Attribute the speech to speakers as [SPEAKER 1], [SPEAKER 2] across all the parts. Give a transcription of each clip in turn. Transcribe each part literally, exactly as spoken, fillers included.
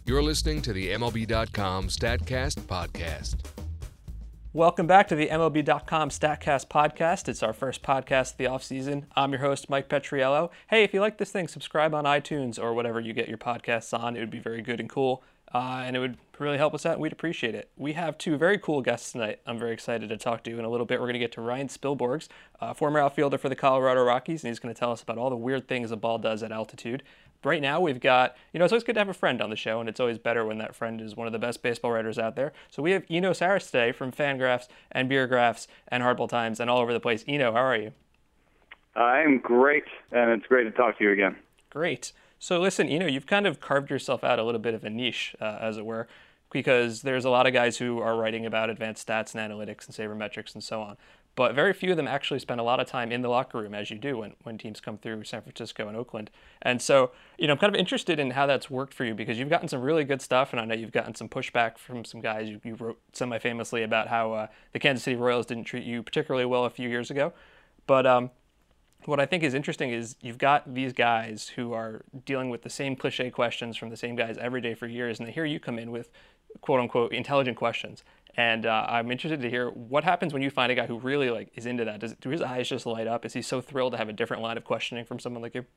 [SPEAKER 1] You're listening to the M L B dot com StatCast podcast.
[SPEAKER 2] Welcome back to the M L B dot com StatCast podcast. It's our first podcast of the offseason. I'm your host, Mike Petriello. Hey, if you like this thing, subscribe on iTunes or whatever you get your podcasts on. It would be very good and cool, uh, and it would really help us out, and we'd appreciate it. We have two very cool guests tonight I'm very excited to talk to. In a little bit, we're going to get to Ryan Spilborghs, uh, former outfielder for the Colorado Rockies, and he's going to tell us about all the weird things a ball does at altitude. Right now we've got, you know, it's always good to have a friend on the show, and it's always better when that friend is one of the best baseball writers out there. So we have Eno Sarris today from Fangraphs and Beergraphs and Hardball Times and all over the place. Eno, how are you?
[SPEAKER 3] I am great, and it's great to talk to you again.
[SPEAKER 2] Great. So listen, Eno, you've kind of carved yourself out a little bit of a niche, uh, as it were, because there's a lot of guys who are writing about advanced stats and analytics and sabermetrics and so on. But very few of them actually spend a lot of time in the locker room, as you do when, when teams come through San Francisco and Oakland. And so, you know, I'm kind of interested in how that's worked for you, because you've gotten some really good stuff, and I know you've gotten some pushback from some guys. You, you wrote semi-famously about how uh, the Kansas City Royals didn't treat you particularly well a few years ago. But um, what I think is interesting is you've got these guys who are dealing with the same cliche questions from the same guys every day for years, and here you come in with quote-unquote intelligent questions. And uh, I'm interested to hear what happens when you find a guy who really like is into that. Does do his eyes just light up? Is he so thrilled to have a different line of questioning from someone like you?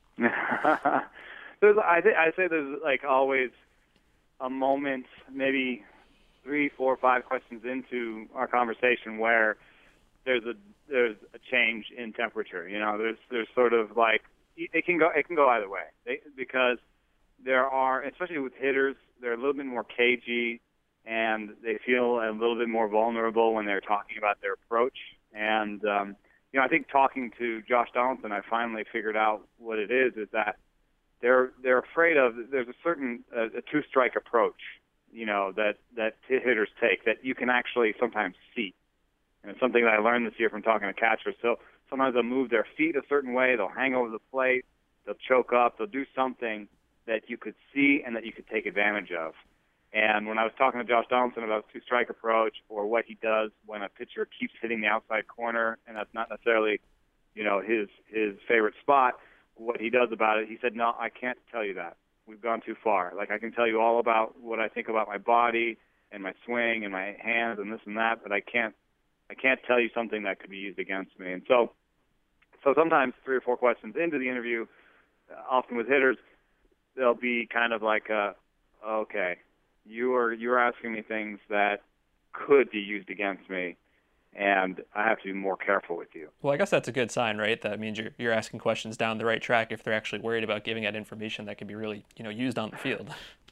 [SPEAKER 3] there's, I th- I say there's like always a moment, maybe three, four, five questions into our conversation where there's a there's a change in temperature. You know, there's there's sort of like it can go it can go either way they, because there are, especially with hitters, they're a little bit more cagey, and they feel a little bit more vulnerable when they're talking about their approach. And, um, you know, I think talking to Josh Donaldson, I finally figured out what it is, is that they're they're afraid of, there's a certain, uh, a two-strike approach, you know, that, that hitters take that you can actually sometimes see. And it's something that I learned this year from talking to catchers. So sometimes they'll move their feet a certain way, they'll hang over the plate, they'll choke up, they'll do something that you could see and that you could take advantage of. And when I was talking to Josh Donaldson about his two-strike approach, or what he does when a pitcher keeps hitting the outside corner, and that's not necessarily, you know, his his favorite spot, what he does about it, he said, no, I can't tell you that. We've gone too far. Like, I can tell you all about what I think about my body and my swing and my hands and this and that, but I can't I can't tell you something that could be used against me. And so, so sometimes three or four questions into the interview, often with hitters, they'll be kind of like, uh, okay, you are you're asking me things that could be used against me, and I have to be more careful with you.
[SPEAKER 2] Well, I guess that's a good sign, right? That means you're you're asking questions down the right track if they're actually worried about giving out information that could be really, you know, used on the field.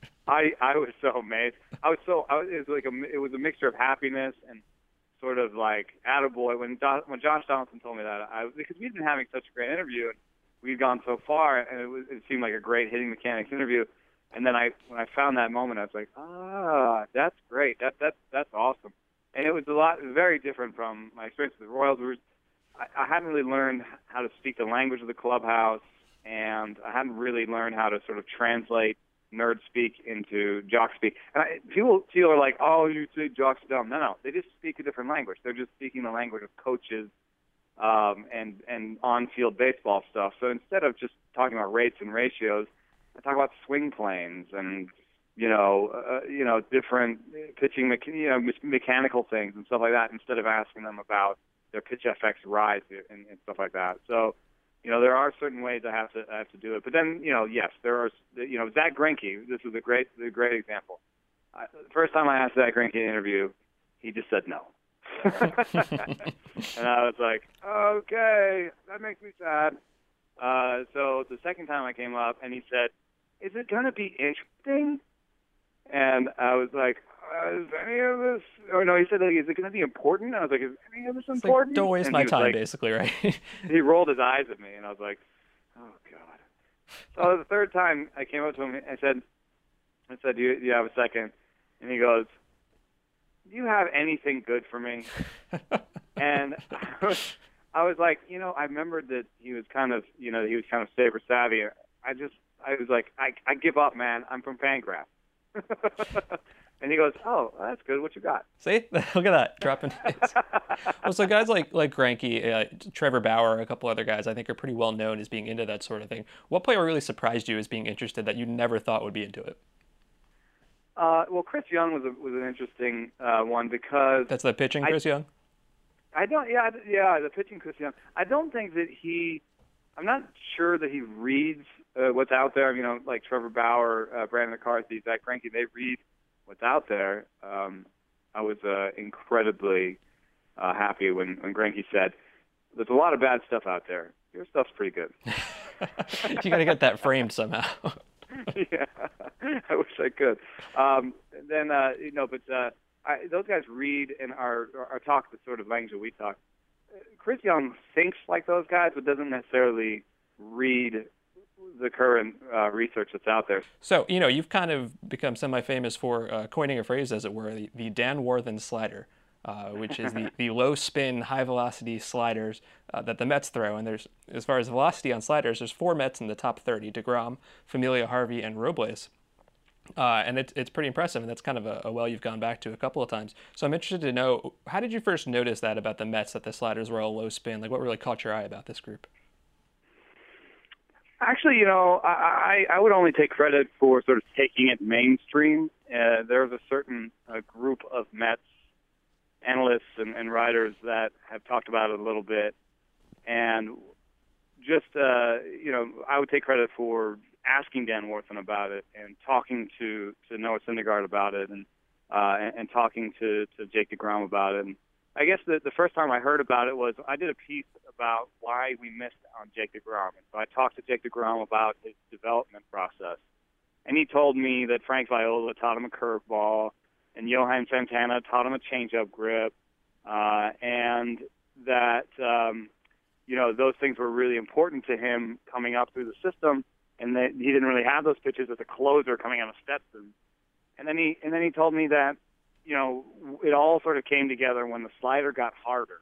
[SPEAKER 3] I, I was so amazed. I was so I was, it was like a, it was a mixture of happiness and sort of like attaboy when Do, when Josh Donaldson told me that, I because we'd been having such a great interview and we'd gone so far, and it was it seemed like a great hitting mechanics interview. And then I, when I found that moment, I was like, ah, that's great. That that that's awesome. And it was a lot, very different from my experience with the Royals. Where I, I hadn't really learned how to speak the language of the clubhouse, and I hadn't really learned how to sort of translate nerd speak into jock speak. And I, people feel are like, oh, you say jock's dumb. No, no, they just speak a different language. They're just speaking the language of coaches um, and and on-field baseball stuff. So instead of just talking about rates and ratios, I talk about swing planes and, you know, uh, you know, different pitching, me- you know, me- mechanical things and stuff like that, instead of asking them about their pitch F X rise and, and stuff like that. So, you know, there are certain ways I have to I have to do it. But then, you know, yes, there are, you know, Zach Greinke. This is a great a great example. I, the first time I asked Zach Greinke in an interview, he just said no. And I was like, okay, that makes me sad. Uh, so the second time I came up, and he said, is it going to be interesting? And I was like, uh, is any of this, or no, he said, like, is it going to be important? I was like, is any of this
[SPEAKER 2] It's
[SPEAKER 3] important?
[SPEAKER 2] Like, don't waste
[SPEAKER 3] and
[SPEAKER 2] my time,
[SPEAKER 3] like,
[SPEAKER 2] basically, right?
[SPEAKER 3] He rolled his eyes at me, and I was like, oh, God. So the third time I came up to him, I said, I said, do you, do you have a second? And he goes, do you have anything good for me? And I was, I was like, you know, I remembered that he was kind of, you know, he was kind of saber savvy. I just, I was like, I, I give up, man. I'm from Fangraphs. And he goes, oh, well, that's good. What you got?
[SPEAKER 2] See? Look at that. Dropping hits. Well, so guys like like Greinke, uh, Trevor Bauer, a couple other guys, I think are pretty well known as being into that sort of thing. What player really surprised you as being interested that you never thought would be into it?
[SPEAKER 3] Uh, well, Chris Young was a, was an interesting uh, one because
[SPEAKER 2] That's the pitching, Chris
[SPEAKER 3] I,
[SPEAKER 2] Young?
[SPEAKER 3] I don't. Yeah, I- yeah, the pitching Chris Young. I don't think that he. I'm not sure that he reads uh, what's out there. You know, like Trevor Bauer, uh, Brandon McCarthy, Zach Greinke. They read what's out there. Um, I was uh, incredibly uh, happy when when Greinke said, "There's a lot of bad stuff out there. Your stuff's pretty good."
[SPEAKER 2] You got to get that framed somehow.
[SPEAKER 3] Yeah, I wish I could. Um, then uh, you know, but uh, I, those guys read and are are talk the sort of language that we talk. Chris Young thinks like those guys, but doesn't necessarily read the current uh, research that's out there.
[SPEAKER 2] So, you know, you've kind of become semi-famous for uh, coining a phrase, as it were, the, the Dan Warthen slider, uh, which is the, the low-spin, high-velocity sliders uh, that the Mets throw. And there's, as far as velocity on sliders, there's four Mets in the top thirty: DeGrom, Familia, Harvey, and Robles. Uh, and it, it's pretty impressive, and that's kind of a, a well you've gone back to a couple of times. So I'm interested to know, how did you first notice that about the Mets, that the sliders were all low spin? Like, what really caught your eye about this group?
[SPEAKER 3] Actually, you know, I, I, I would only take credit for sort of taking it mainstream. Uh, there was a certain uh, group of Mets analysts and, and writers that have talked about it a little bit. And just, uh, you know, I would take credit for asking Dan Warthen about it and talking to, to Noah Syndergaard about it and, uh, and, and talking to, to Jake DeGrom about it. And I guess the, the first time I heard about it was I did a piece about why we missed on Jake DeGrom. And so I talked to Jake DeGrom about his development process. And he told me that Frank Viola taught him a curveball and Johan Santana taught him a changeup grip, uh, and that, um, you know, those things were really important to him coming up through the system, and that he didn't really have those pitches as a closer coming out of Stetson. And then he and then he told me that, you know, it all sort of came together when the slider got harder,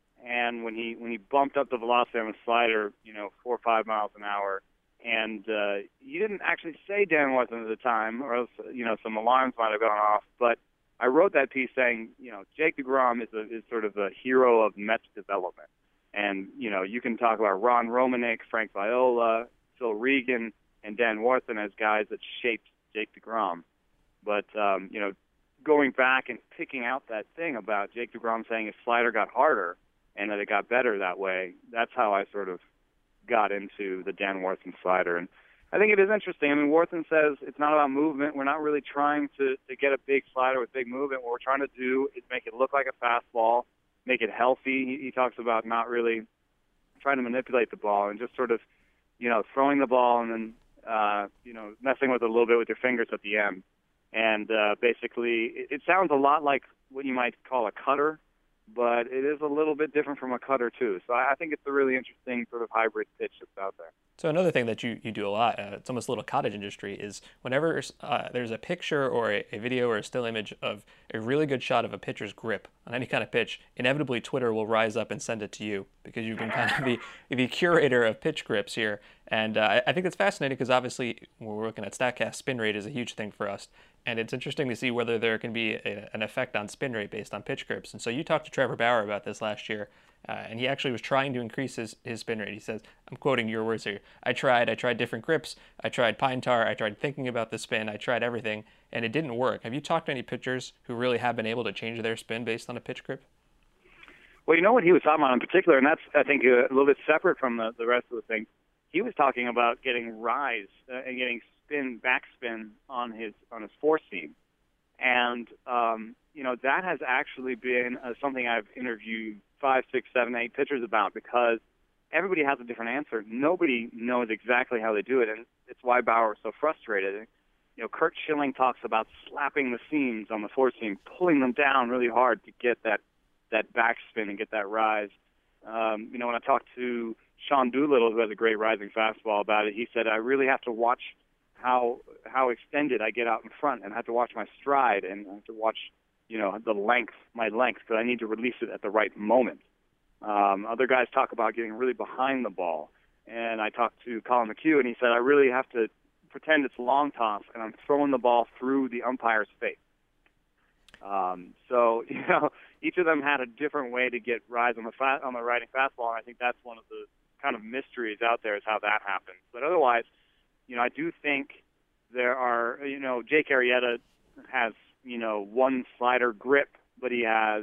[SPEAKER 3] and when he when he bumped up the velocity on the slider, you know, four or five miles an hour. And uh, he didn't actually say Dan Warthen at the time, or else, you know, some alarms might have gone off. But I wrote that piece saying, you know, Jake DeGrom is a, is sort of a hero of Mets development. And, you know, you can talk about Ron Romanek, Frank Viola, Phil Regan, and Dan Warthen as guys that shaped Jake DeGrom. But, um, you know, going back and picking out that thing about Jake DeGrom saying his slider got harder and that it got better that way, that's how I sort of got into the Dan Warthen slider. And I think it is interesting. I mean, Warthen says it's not about movement. We're not really trying to, to get a big slider with big movement. What we're trying to do is make it look like a fastball, make it healthy. He, he talks about not really trying to manipulate the ball and just sort of, you know, throwing the ball and then, uh, you know, messing with it a little bit with your fingers at the end. And uh, basically, it, it sounds a lot like what you might call a cutter, but it is a little bit different from a cutter, too. So I think it's a really interesting sort of hybrid pitch that's out there.
[SPEAKER 2] So another thing that you, you do a lot, uh, it's almost a little cottage industry, is whenever uh, there's a picture or a, a video or a still image of a really good shot of a pitcher's grip on any kind of pitch, inevitably Twitter will rise up and send it to you because you've been kind of the, the curator of pitch grips here. And uh, I think it's fascinating because obviously when we're looking at StatCast, spin rate is a huge thing for us. And it's interesting to see whether there can be a, an effect on spin rate based on pitch grips. And so you talked to Trevor Bauer about this last year, uh, and he actually was trying to increase his, his spin rate. He says, I'm quoting your words here, I tried, I tried different grips, I tried pine tar, I tried thinking about the spin, I tried everything, and it didn't work. Have you talked to any pitchers who really have been able to change their spin based on a pitch grip?
[SPEAKER 3] Well, you know what he was talking about in particular, and that's, I think, a little bit separate from the, the rest of the thing. He was talking about getting rise uh, and getting spin, backspin on his on his four seam. And, um, you know, that has actually been uh, something I've interviewed five, six, seven, eight pitchers about because everybody has a different answer. Nobody knows exactly how they do it, and it's why Bauer is so frustrated. And, you know, Kurt Schilling talks about slapping the seams on the four seam, pulling them down really hard to get that, that backspin and get that rise. Um, you know, when I talked to Sean Doolittle, who has a great rising fastball, about it, he said, I really have to watch how how extended I get out in front, and I have to watch my stride, and I have to watch, you know, the length, my length, because I need to release it at the right moment. Um, other guys talk about getting really behind the ball, and I talked to Colin McHugh, and he said, I really have to pretend it's long toss, and I'm throwing the ball through the umpire's face. Um, so, you know, each of them had a different way to get rise on the fa- on the riding fastball, and I think that's one of the kind of mysteries out there is how that happens. But otherwise, you know, I do think there are, you know, Jake Arrieta has, you know, one slider grip, but he has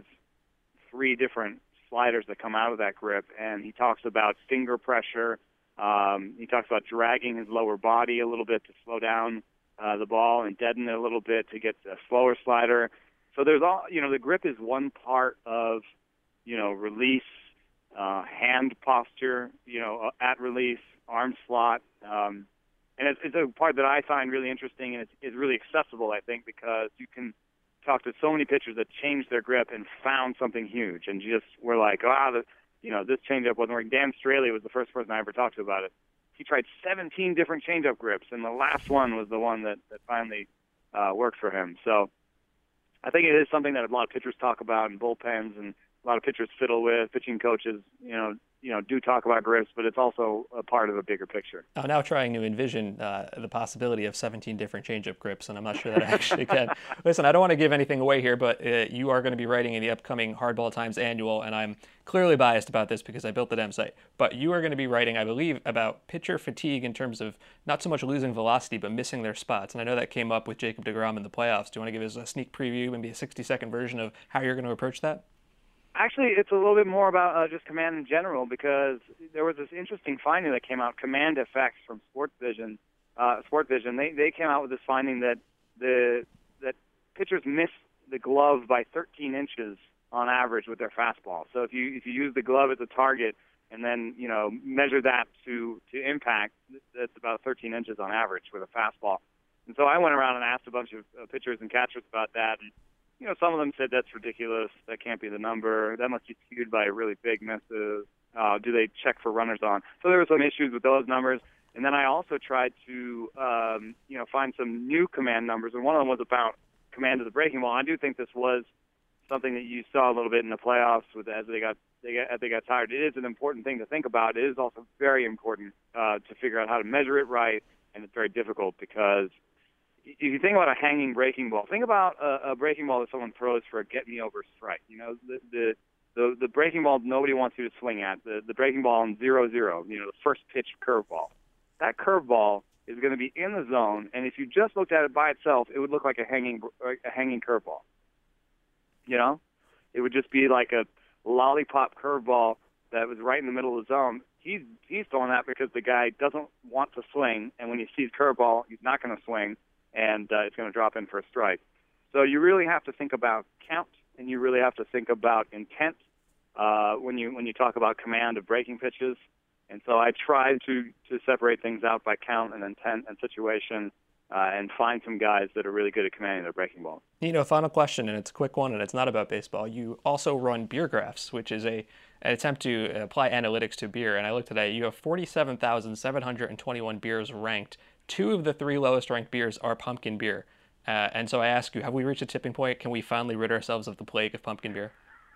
[SPEAKER 3] three different sliders that come out of that grip. And he talks about finger pressure. Um, he talks about dragging his lower body a little bit to slow down uh, the ball and deaden it a little bit to get a slower slider. So there's all, you know, the grip is one part of, you know, release, uh, hand posture, you know, at release, arm slot. Um, and it's, it's a part that I find really interesting, and it's, it's really accessible, I think, because you can talk to so many pitchers that changed their grip and found something huge, and just were like, ah, oh, you know, this changeup wasn't working. Dan Straley was the first person I ever talked to about it. He tried seventeen different changeup grips, and the last one was the one that, that finally uh, worked for him. So I think it is something that a lot of pitchers talk about in bullpens, and a lot of pitchers fiddle with. Pitching coaches, you know, you know, do talk about grips, but it's also a part of a bigger picture.
[SPEAKER 2] I'm now trying to envision uh, the possibility of seventeen different changeup grips, and I'm not sure that I actually can. Listen, I don't want to give anything away here, but uh, you are going to be writing in the upcoming Hardball Times annual, and I'm clearly biased about this because I built the damn site. But you are going to be writing, I believe, about pitcher fatigue in terms of not so much losing velocity, but missing their spots. And I know that came up with Jacob deGrom in the playoffs. Do you want to give us a sneak preview, maybe a sixty-second version of how you're going to approach that?
[SPEAKER 3] Actually, it's a little bit more about uh, just command in general, because there was this interesting finding that came out, Command Effects from Sports Vision. Uh, Sport Vision, they they came out with this finding that the that pitchers miss the glove by thirteen inches on average with their fastball. So if you if you use the glove as a target and then, you know, measure that to to impact, that's about thirteen inches on average with a fastball. And so I went around and asked a bunch of uh, pitchers and catchers about that, and you know, some of them said that's ridiculous. That can't be the number. That must be skewed by really big misses. Uh, do they check for runners on? So there were some issues with those numbers. And then I also tried to, um, you know, find some new command numbers. And one of them was about command of the breaking ball. I do think this was something that you saw a little bit in the playoffs with as they got they got as they got tired. It is an important thing to think about. It is also very important uh, to figure out how to measure it right, and it's very difficult because if you think about a hanging breaking ball, think about a, a breaking ball that someone throws for a get-me-over strike. You know, the, the the the breaking ball nobody wants you to swing at. The the breaking ball in zero zero. You know, the first pitch curveball. That curveball is going to be in the zone, and if you just looked at it by itself, it would look like a hanging a hanging curveball. You know, it would just be like a lollipop curveball that was right in the middle of the zone. He's he's throwing that because the guy doesn't want to swing, and when he sees curveball, he's not going to swing. And uh, it's going to drop in for a strike. So you really have to think about count, and you really have to think about intent uh, when you when you talk about command of breaking pitches. And so I tried to to separate things out by count and intent and situation, uh, and find some guys that are really good at commanding their breaking ball.
[SPEAKER 2] You know, final question, and it's a quick one, and it's not about baseball. You also run Beer Graphs, which is a an attempt to apply analytics to beer. And I looked at that. You have forty-seven thousand seven hundred twenty-one beers ranked. Two of the three lowest ranked beers are pumpkin beer. Uh, and so I ask you, have we reached a tipping point? Can we finally rid ourselves of the plague of pumpkin beer?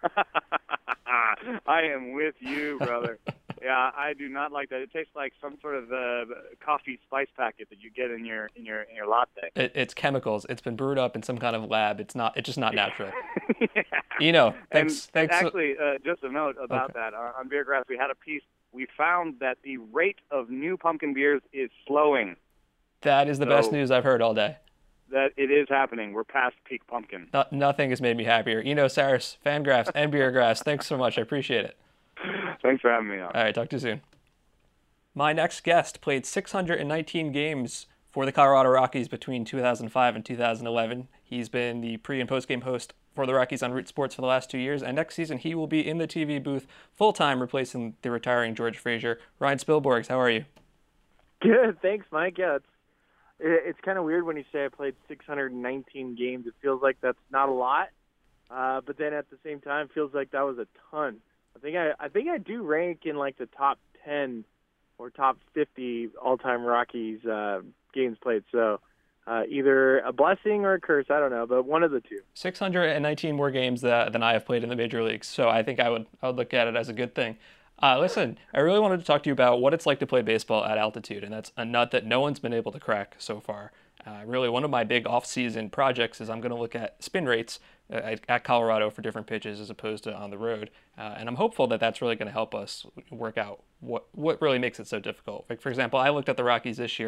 [SPEAKER 3] I am with you, brother. Yeah, I do not like that. It tastes like some sort of uh, coffee spice packet that you get in your in your in your latte.
[SPEAKER 2] It, it's chemicals. It's been brewed up in some kind of lab. It's not. It's just not natural. Yeah. You know. Thanks.
[SPEAKER 3] And
[SPEAKER 2] thanks.
[SPEAKER 3] Actually, uh, just a note about
[SPEAKER 2] Okay.
[SPEAKER 3] that. Uh, on Beer Graphs, we had a piece. We found that the rate of new pumpkin beers is slowing.
[SPEAKER 2] That is the
[SPEAKER 3] So-
[SPEAKER 2] best news I've heard all day.
[SPEAKER 3] That it is happening. We're past peak pumpkin.
[SPEAKER 2] No, nothing has made me happier. You know, Saris, Fangraphs and Beer Graphs. Thanks so much. I appreciate it.
[SPEAKER 3] Thanks for having me on.
[SPEAKER 2] All right, talk to you soon. My next guest played six hundred nineteen games for the Colorado Rockies between two thousand five and two thousand eleven. He's been the pre- and post-game host for the Rockies on Root Sports for the last two years, and next season he will be in the T V booth full-time, replacing the retiring George Frazier. Ryan Spilborghs, how are you?
[SPEAKER 4] Good, thanks, Mike. Yeah, it's it, it's kind of weird when you say I played six hundred nineteen games. It feels like that's not a lot, uh, but then at the same time, it feels like that was a ton. I think I, I think I do rank in like the top ten or top fifty all-time Rockies uh, games played. So uh, either a blessing or a curse, I don't know, but one of the two.
[SPEAKER 2] six hundred nineteen more games that, than I have played in the major leagues, so I think I would I would look at it as a good thing. Uh, listen, I really wanted to talk to you about what it's like to play baseball at altitude, and that's a nut that no one's been able to crack so far. Uh, really, one of my big off-season projects is I'm going to look at spin rates uh, at, at Colorado for different pitches as opposed to on the road, uh, and I'm hopeful that that's really going to help us work out what what really makes it so difficult. Like, for example, I looked at the Rockies this year.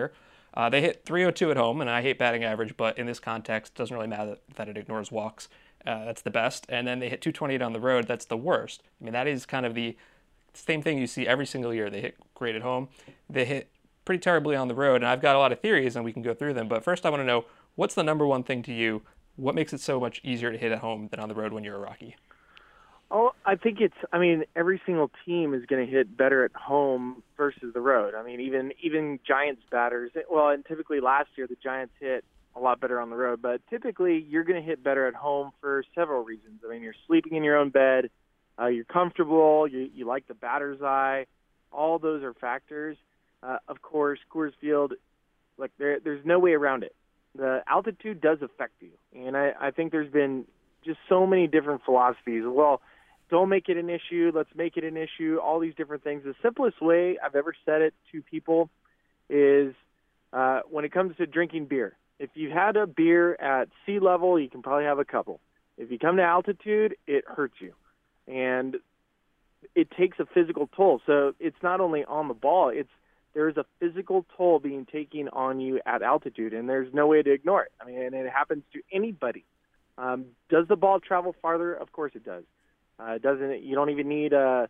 [SPEAKER 2] Uh, they hit three oh two at home, and I hate batting average, but in this context, it doesn't really matter that it ignores walks. Uh, that's the best. And then they hit two twenty-eight on the road. That's the worst. I mean, that is kind of the same thing you see every single year. They hit great at home. They hit pretty terribly on the road, and I've got a lot of theories, and we can go through them. But first, I want to know, what's the number one thing to you? What makes it so much easier to hit at home than on the road when you're a Rocky?
[SPEAKER 4] Oh, I think it's, I mean, every single team is going to hit better at home versus the road. I mean, even even Giants batters, well, and typically last year the Giants hit a lot better on the road, but typically you're going to hit better at home for several reasons. I mean, you're sleeping in your own bed, uh, you're comfortable, you, you like the batter's eye, all those are factors. Uh, of course, Coors Field, like there, there's no way around it. The altitude does affect you, and I, I think there's been just so many different philosophies. Well, don't make it an issue, let's make it an issue, all these different things. The simplest way I've ever said it to people is uh, when it comes to drinking beer. If you've had a beer at sea level, you can probably have a couple. If you come to altitude, it hurts you. And it takes a physical toll. So it's not only on the ball, it's there is a physical toll being taken on you at altitude, and there's no way to ignore it. I mean, and it happens to anybody. Um, does the ball travel farther? Of course it does. Uh, it doesn't. You don't even need a,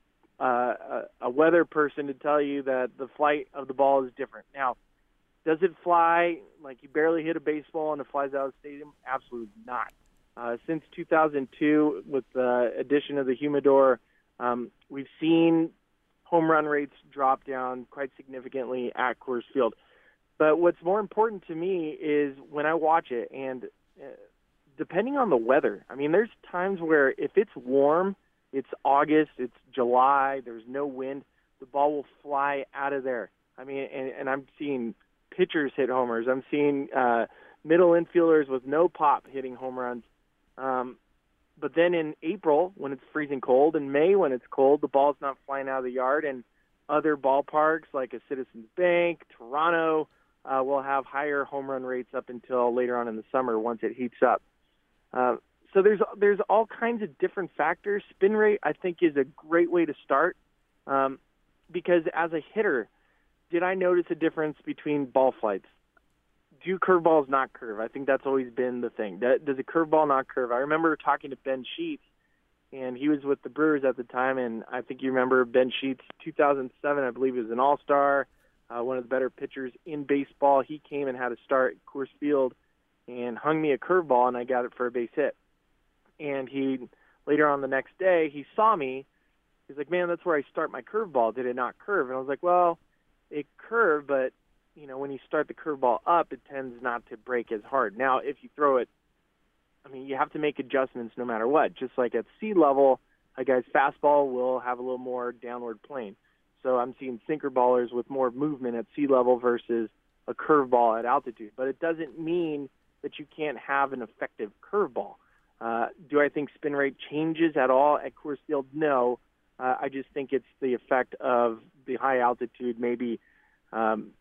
[SPEAKER 4] a a weather person to tell you that the flight of the ball is different. Now, does it fly like you barely hit a baseball and it flies out of the stadium? Absolutely not. Uh, since two thousand two, with the addition of the humidor, um, we've seen home run rates drop down quite significantly at Coors Field. But what's more important to me is when I watch it, and uh, depending on the weather, I mean, there's times where if it's warm, it's August, it's July, there's no wind, the ball will fly out of there. I mean, and, and I'm seeing pitchers hit homers. I'm seeing uh, middle infielders with no pop hitting home runs. Um, but then in April, when it's freezing cold, in May when it's cold, the ball's not flying out of the yard, and other ballparks like a Citizens Bank, Toronto, uh, will have higher home run rates up until later on in the summer once it heats up. Uh, so there's there's all kinds of different factors. Spin rate, I think, is a great way to start um, because as a hitter, did I notice a difference between ball flights? Do curveballs not curve? I think that's always been the thing. Does a curveball not curve? I remember talking to Ben Sheets, and he was with the Brewers at the time, and I think you remember Ben Sheets, two thousand seven, I believe he was an all-star, uh, one of the better pitchers in baseball. He came and had a start at Coors Field and hung me a curveball, and I got it for a base hit. And he, later on the next day, he saw me. He's like, man, that's where I start my curveball. Did it not curve? And I was like, well, it curved, but you know, when you start the curveball up, it tends not to break as hard. Now, if you throw it, I mean, you have to make adjustments no matter what. Just like at sea level, a guy's fastball will have a little more downward plane. So I'm seeing sinker ballers with more movement at sea level versus a curveball at altitude. But it doesn't mean that you can't have an effective curveball. Uh, do I think spin rate changes at all at Coors Field? No. Uh, I just think it's the effect of the high altitude, maybe, um,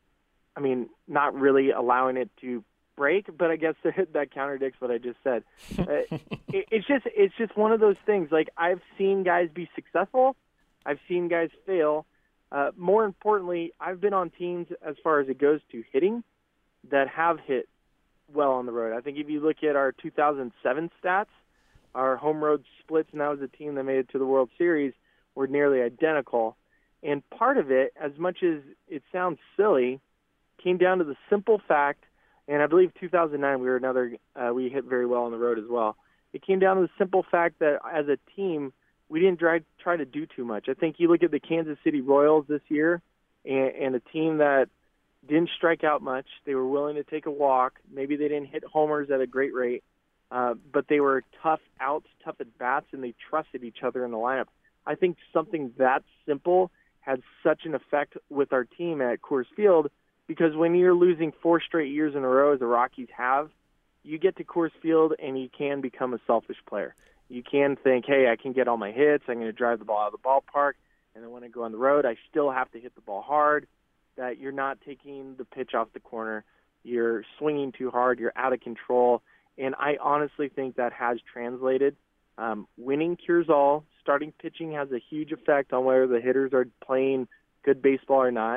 [SPEAKER 4] I mean, not really allowing it to break, but I guess that contradicts what I just said. Uh, it, it's just it's just one of those things. Like, I've seen guys be successful. I've seen guys fail. Uh, more importantly, I've been on teams, as far as it goes to hitting, that have hit well on the road. I think if you look at our two thousand seven stats, our home road splits, and that was a team that made it to the World Series, were nearly identical. And part of it, as much as it sounds silly, came down to the simple fact, and I believe two thousand nine we were another, uh, we hit very well on the road as well. It came down to the simple fact that as a team, we didn't try, try to do too much. I think you look at the Kansas City Royals this year, and, and a team that didn't strike out much. They were willing to take a walk. Maybe they didn't hit homers at a great rate, uh, but they were tough outs, tough at bats, and they trusted each other in the lineup. I think something that simple had such an effect with our team at Coors Field, because when you're losing four straight years in a row, as the Rockies have, you get to Coors Field and you can become a selfish player. You can think, hey, I can get all my hits, I'm going to drive the ball out of the ballpark, and then when I go on the road, I still have to hit the ball hard, that you're not taking the pitch off the corner, you're swinging too hard, you're out of control, and I honestly think that has translated. Um, winning cures all. Starting pitching has a huge effect on whether the hitters are playing good baseball or not.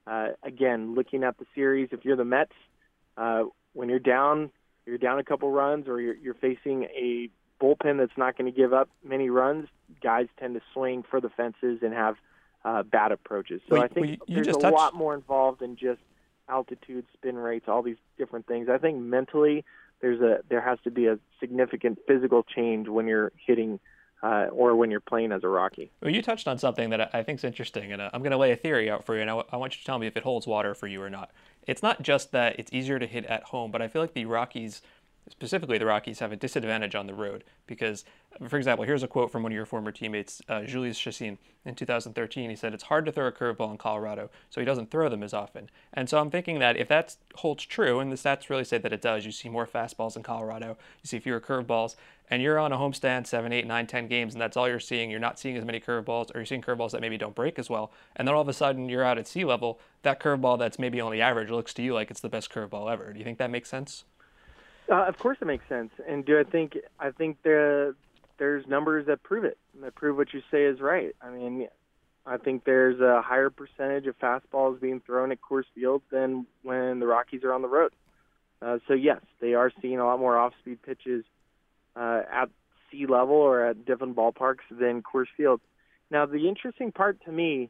[SPEAKER 4] Uh, again, looking at the series, if you're the Mets, uh, when you're down, you're down a couple runs, or you're, you're facing a bullpen that's not going to give up many runs, guys tend to swing for the fences and have uh, bad approaches. So
[SPEAKER 2] well,
[SPEAKER 4] I think
[SPEAKER 2] well, you
[SPEAKER 4] there's
[SPEAKER 2] just
[SPEAKER 4] a
[SPEAKER 2] touched...
[SPEAKER 4] lot more involved than just altitude, spin rates, all these different things. I think mentally there's a there has to be a significant physical change when you're hitting uh, or when you're playing as a Rocky.
[SPEAKER 2] Well, you touched on something that I think is interesting, and I'm going to lay a theory out for you, and I, w- I want you to tell me if it holds water for you or not. It's not just that it's easier to hit at home, but I feel like the Rockies, specifically the Rockies, have a disadvantage on the road because, for example, here's a quote from one of your former teammates, uh, Julius Chassin, in two thousand thirteen. He said, "It's hard to throw a curveball in Colorado, so he doesn't throw them as often." And so I'm thinking that if that holds true, and the stats really say that it does, you see more fastballs in Colorado, you see fewer curveballs, and you're on a homestand seven, eight, nine, ten games, and that's all you're seeing. You're not seeing as many curveballs, or you're seeing curveballs that maybe don't break as well. And then all of a sudden, you're out at sea level. That curveball that's maybe only average looks to you like it's the best curveball ever. Do you think that makes sense?
[SPEAKER 4] Uh, of course, it makes sense. And do I think I think there there's numbers that prove it, that prove what you say is right. I mean, I think there's a higher percentage of fastballs being thrown at Coors Field than when the Rockies are on the road. Uh, so yes, they are seeing a lot more off-speed pitches uh, at sea level or at different ballparks than Coors Field. Now, the interesting part to me,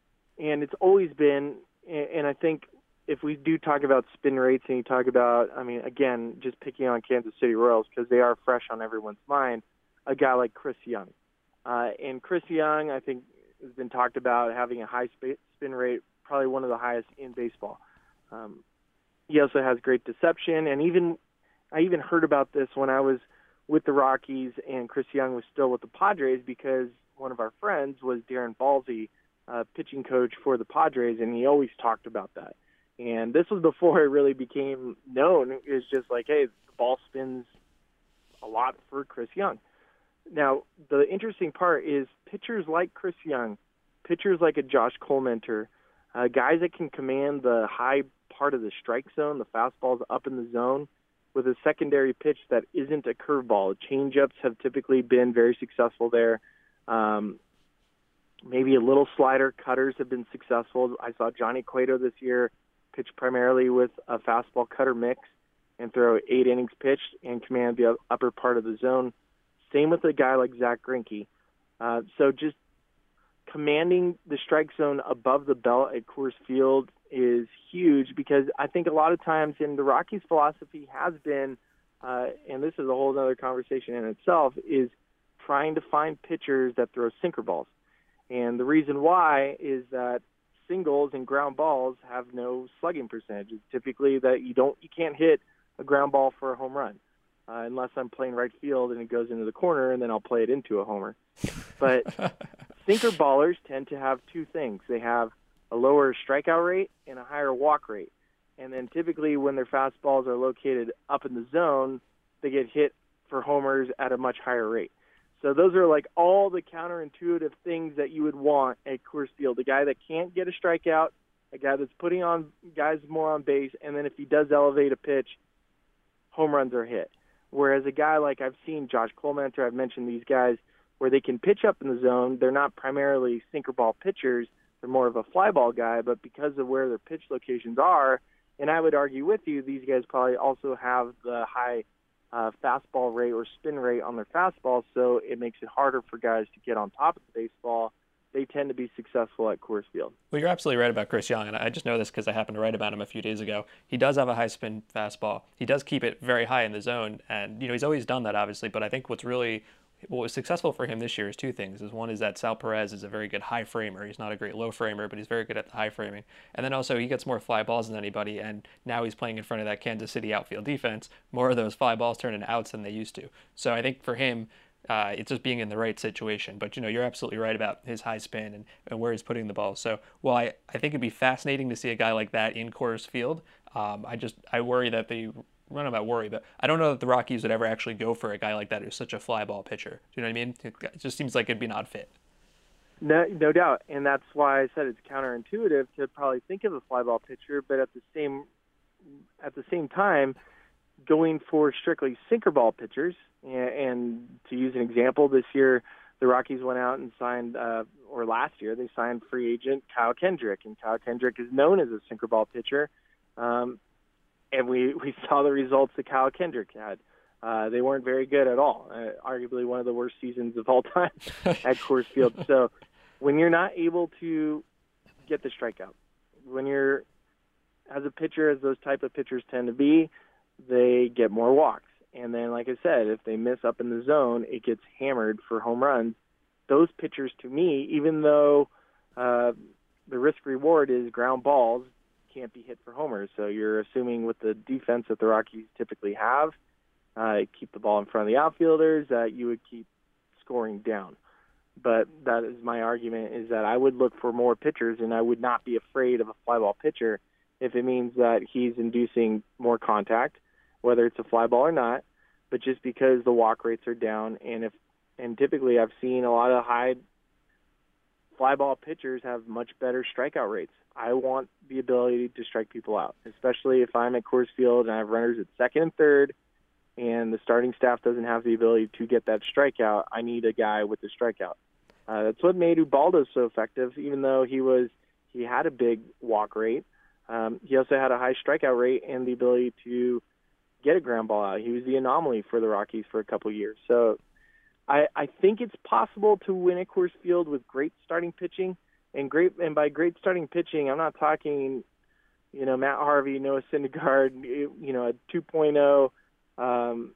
[SPEAKER 4] and it's always been, and I think if we do talk about spin rates and you talk about, I mean, again, just picking on Kansas City Royals because they are fresh on everyone's mind, a guy like Chris Young. Uh, and Chris Young, I think, has been talked about having a high spin rate, probably one of the highest in baseball. Um, he also has great deception, and even I even heard about this when I was with the Rockies and Chris Young was still with the Padres because one of our friends was Darren Balsey, uh, pitching coach for the Padres, and he always talked about that. And this was before it really became known. It was just like, hey, the ball spins a lot for Chris Young. Now, the interesting part is pitchers like Chris Young, pitchers like a Josh Colmenter, uh, guys that can command the high part of the strike zone, the fastballs up in the zone, with a secondary pitch that isn't a curveball. Changeups have typically been very successful there. Um, maybe a little slider. Cutters have been successful. I saw Johnny Cueto this year pitch primarily with a fastball cutter mix and throw eight innings pitched and command the upper part of the zone. Same with a guy like Zach Greinke. Uh, so just commanding the strike zone above the belt at Coors Field is huge because I think a lot of times in the Rockies' philosophy has been, uh, and this is a whole other conversation in itself, is trying to find pitchers that throw sinker balls. And the reason why is that singles and ground balls have no slugging percentage. It's typically that you don't, you can't hit a ground ball for a home run uh, unless I'm playing right field and it goes into the corner and then I'll play it into a homer. But sinker ballers tend to have two things. They have a lower strikeout rate and a higher walk rate. And then typically when their fastballs are located up in the zone, they get hit for homers at a much higher rate. So those are like all the counterintuitive things that you would want at Coors Field. A guy that can't get a strikeout, a guy that's putting on guys more on base, and then if he does elevate a pitch, home runs are hit. Whereas a guy like I've seen Josh Colmenter, I've mentioned these guys, where they can pitch up in the zone. They're not primarily sinker ball pitchers. They're more of a fly ball guy, but because of where their pitch locations are, and I would argue with you, these guys probably also have the high Uh, fastball rate or spin rate on their fastball, so it makes it harder for guys to get on top of the baseball. They tend to be successful at Coors Field.
[SPEAKER 2] Well, you're absolutely right about Chris Young, and I just know this because I happened to write about him a few days ago. He does have a high spin fastball. He does keep it very high in the zone, and you know he's always done that, obviously. But I think what's really what was successful for him this year is two things. Is one is that Sal Perez is a very good high framer. He's not a great low framer, but he's very good at the high framing. And then also he gets more fly balls than anybody, and now he's playing in front of that Kansas City outfield defense. More of those fly balls turn into outs than they used to. So I think for him, uh, it's just being in the right situation. But you know, you're absolutely right about his high spin and, and where he's putting the ball. So while I, I think it'd be fascinating to see a guy like that in Coors Field, um, I just I worry that the I don't know about worry, but I don't know that the Rockies would ever actually go for a guy like that who's such a fly ball pitcher. Do you know what I mean? It just seems like it'd be an odd fit.
[SPEAKER 4] No, no doubt, and that's why I said it's counterintuitive to probably think of a fly ball pitcher, but at the same at the same time, going for strictly sinker ball pitchers. And to use an example, this year the Rockies went out and signed, uh, or last year they signed free agent Kyle Kendrick, and Kyle Kendrick is known as a sinker ball pitcher, um, and we we saw the results that Kyle Kendrick had. Uh, they weren't very good at all. Uh, arguably one of the worst seasons of all time at Coors Field. So when you're not able to get the strikeout, when you're, as a pitcher, as those type of pitchers tend to be, they get more walks. And then, like I said, if they miss up in the zone, it gets hammered for home runs. Those pitchers, to me, even though uh, the risk-reward is ground balls, can't be hit for homers. So you're assuming with the defense that the Rockies typically have, Uh, keep the ball in front of the outfielders, that uh, you would keep scoring down. But that is my argument, is that I would look for more pitchers, and I would not be afraid of a fly ball pitcher if it means that he's inducing more contact, whether it's a fly ball or not, but just because the walk rates are down. And if and typically I've seen a lot of high fly ball pitchers have much better strikeout rates. I want the ability to strike people out, especially if I'm at Coors Field and I have runners at second and third, and the starting staff doesn't have the ability to get that strikeout. I need a guy with the strikeout. Uh, that's what made Ubaldo so effective, even though he was he had a big walk rate. Um, he also had a high strikeout rate and the ability to get a ground ball out. He was the anomaly for the Rockies for a couple of years. So I, I think it's possible to win at Coors Field with great starting pitching. And great, and by great starting pitching, I'm not talking, you know, Matt Harvey, Noah Syndergaard, you know, a two point oh Um,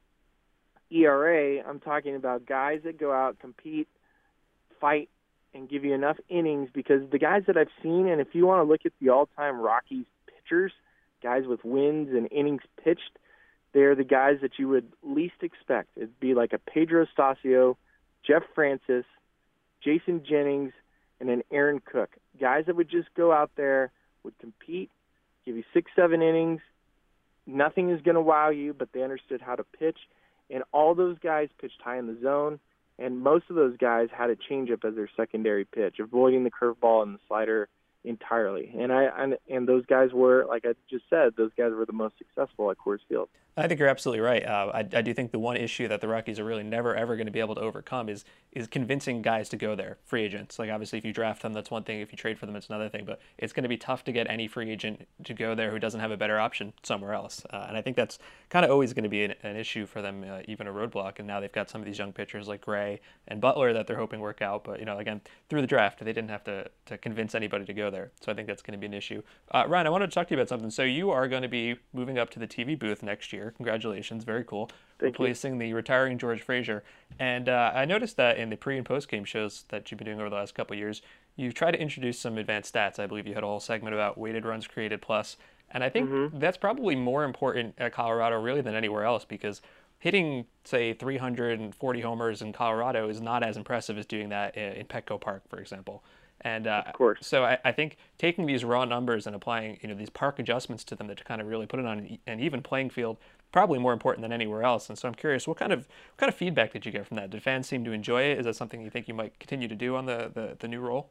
[SPEAKER 4] E R A. I'm talking about guys that go out, compete, fight, and give you enough innings, because the guys that I've seen, and if you want to look at the all-time Rockies pitchers, guys with wins and innings pitched, they're the guys that you would least expect. It'd be like a Pedro Stasio, Jeff Francis, Jason Jennings, and then Aaron Cook. Guys that would just go out there, would compete, give you six, seven innings. Nothing is going to wow you, but they understood how to pitch. And all those guys pitched high in the zone, and most of those guys had a changeup as their secondary pitch, avoiding the curveball and the slider entirely. And I and, and those guys were, like I just said, those guys were the most successful at Coors Field.
[SPEAKER 2] I think you're absolutely right. Uh, I, I do think the one issue that the Rockies are really never, ever going to be able to overcome is is convincing guys to go there, free agents. Like, obviously, if you draft them, that's one thing. If you trade for them, it's another thing. But it's going to be tough to get any free agent to go there who doesn't have a better option somewhere else. Uh, and I think that's kind of always going to be an, an issue for them, uh, even a roadblock. And now they've got some of these young pitchers like Gray and Butler that they're hoping work out. But, you know, again, through the draft, they didn't have to, to convince anybody to go there. So I think that's going to be an issue. Uh, Ryan, I wanted to talk to you about something. So you are going to be moving up to the T V booth next year. Congratulations. Very cool.
[SPEAKER 4] Thank
[SPEAKER 2] Replacing
[SPEAKER 4] you.
[SPEAKER 2] the retiring George Frazier. And uh, I noticed that in the pre and post game shows that you've been doing over the last couple of years, you've tried to introduce some advanced stats. I believe you had a whole segment about weighted runs created plus. And I think mm-hmm. that's probably more important at Colorado really than anywhere else, because hitting, say, three hundred forty homers in Colorado is not as impressive as doing that in, in Petco Park, for example. And uh,
[SPEAKER 4] of course.
[SPEAKER 2] So I, I think taking these raw numbers and applying, you know, these park adjustments to them to kind of really put it on an, an even playing field, probably more important than anywhere else. And so I'm curious, what kind of what kind of feedback did you get from that? Did fans seem to enjoy it? Is that something you think you might continue to do on the, the, the new role?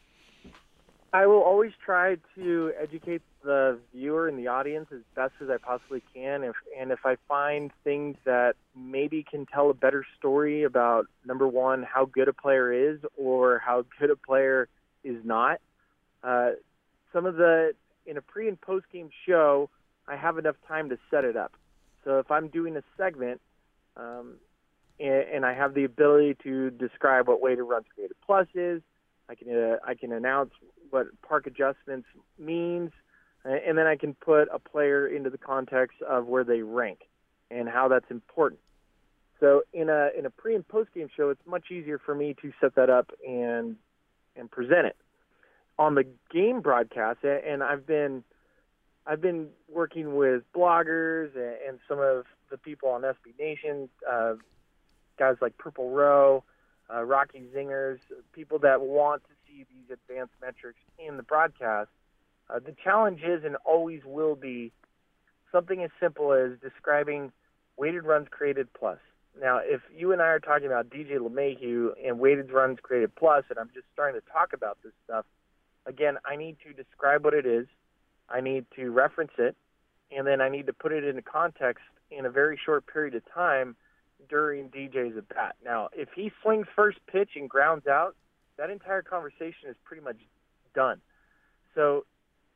[SPEAKER 4] I will always try to educate the viewer and the audience as best as I possibly can. If, and if I find things that maybe can tell a better story about, number one, how good a player is or how good a player is not, uh, some of the, in a pre and post game show, I have enough time to set it up. So if I'm doing a segment um, and, and I have the ability to describe what weighted runs created plus is, I can uh, I can announce what park adjustments means, and then I can put a player into the context of where they rank and how that's important. So in a in a pre and post game show, it's much easier for me to set that up and and present it. On the game broadcast, and I've been I've been working with bloggers and some of the people on S B Nation, uh, guys like Purple Row, uh, Rocky Zingers, people that want to see these advanced metrics in the broadcast. Uh, the challenge is and always will be something as simple as describing weighted runs created plus. Now, if you and I are talking about D J LeMahieu and weighted runs created plus, and I'm just starting to talk about this stuff, again, I need to describe what it is. I need to reference it, and then I need to put it into context in a very short period of time during D J's at bat. Now, if he swings first pitch and grounds out, that entire conversation is pretty much done. So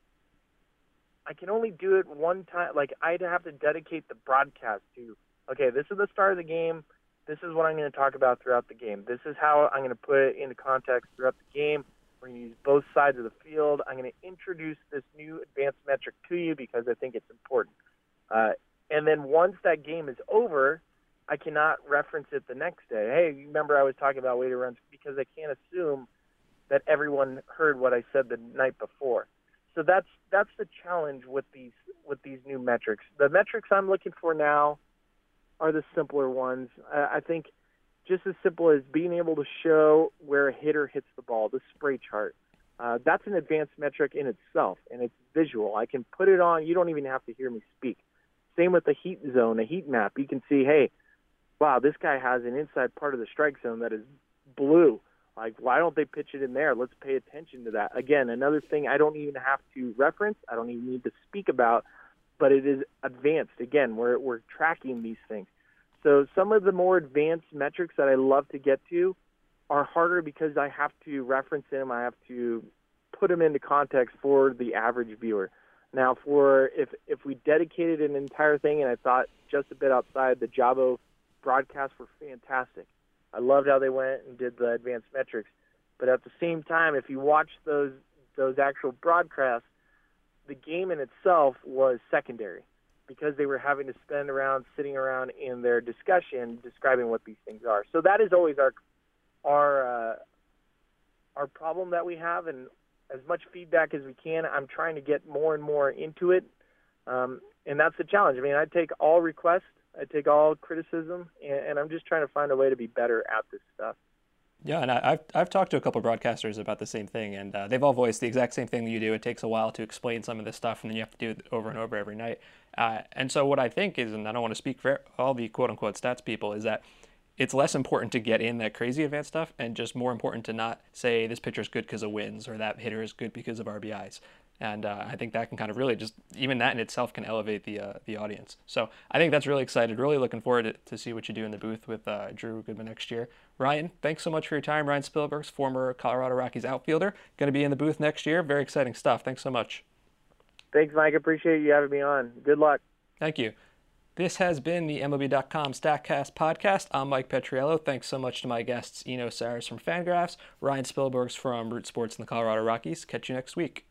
[SPEAKER 4] I can only do it one time. Like, I'd have to dedicate the broadcast to, okay, this is the start of the game. This is what I'm going to talk about throughout the game. This is how I'm going to put it into context throughout the game. We're going to use both sides of the field. I'm going to introduce this new advanced metric to you because I think it's important. Uh, and then once that game is over, I cannot reference it the next day. Hey, you remember I was talking about weighted runs, because I can't assume that everyone heard what I said the night before. So that's that's the challenge with these with these new metrics. The metrics I'm looking for now are the simpler ones. Uh, I think just as simple as being able to show where a hitter hits the ball, the spray chart. Uh, that's an advanced metric in itself, and it's visual. I can put it on. You don't even have to hear me speak. Same with the heat zone, the heat map. You can see, hey, wow, this guy has an inside part of the strike zone that is blue. Like, why don't they pitch it in there? Let's pay attention to that. Again, another thing I don't even have to reference. I don't even need to speak about, but it is advanced. Again, we're we're tracking these things. So some of the more advanced metrics that I love to get to are harder because I have to reference them. I have to put them into context for the average viewer. Now, for if if we dedicated an entire thing, and I thought just a bit outside, the Jabo broadcasts were fantastic. I loved how they went and did the advanced metrics. But at the same time, if you watch those those actual broadcasts, the game in itself was secondary because they were having to spend around sitting around in their discussion describing what these things are. So that is always our our uh, our problem that we have, and as much feedback as we can, I'm trying to get more and more into it, um, and that's the challenge. I mean, I take all requests. I take all criticism, and, and I'm just trying to find a way to be better at this stuff.
[SPEAKER 2] Yeah, and I, I've I've talked to a couple of broadcasters about the same thing, and uh, they've all voiced the exact same thing that you do. It takes a while to explain some of this stuff, and then you have to do it over and over every night. Uh, and so what I think is, and I don't want to speak for all the quote-unquote stats people, is that it's less important to get in that crazy advanced stuff and just more important to not say this pitcher is good because of wins or that hitter is good because of R B Is. And uh, I think that can kind of really just, even that in itself can elevate the uh, the audience. So I think that's really excited. Really looking forward to, to see what you do in the booth with uh, Drew Goodman next year. Ryan, thanks so much for your time. Ryan Spilbergs, former Colorado Rockies outfielder, going to be in the booth next year. Very exciting stuff. Thanks so much.
[SPEAKER 4] Thanks, Mike. Appreciate you having me on. Good luck.
[SPEAKER 2] Thank you. This has been the M L B dot com StatCast podcast. I'm Mike Petriello. Thanks so much to my guests, Eno Saris from Fangraphs, Ryan Spilbergs from Root Sports and the Colorado Rockies. Catch you next week.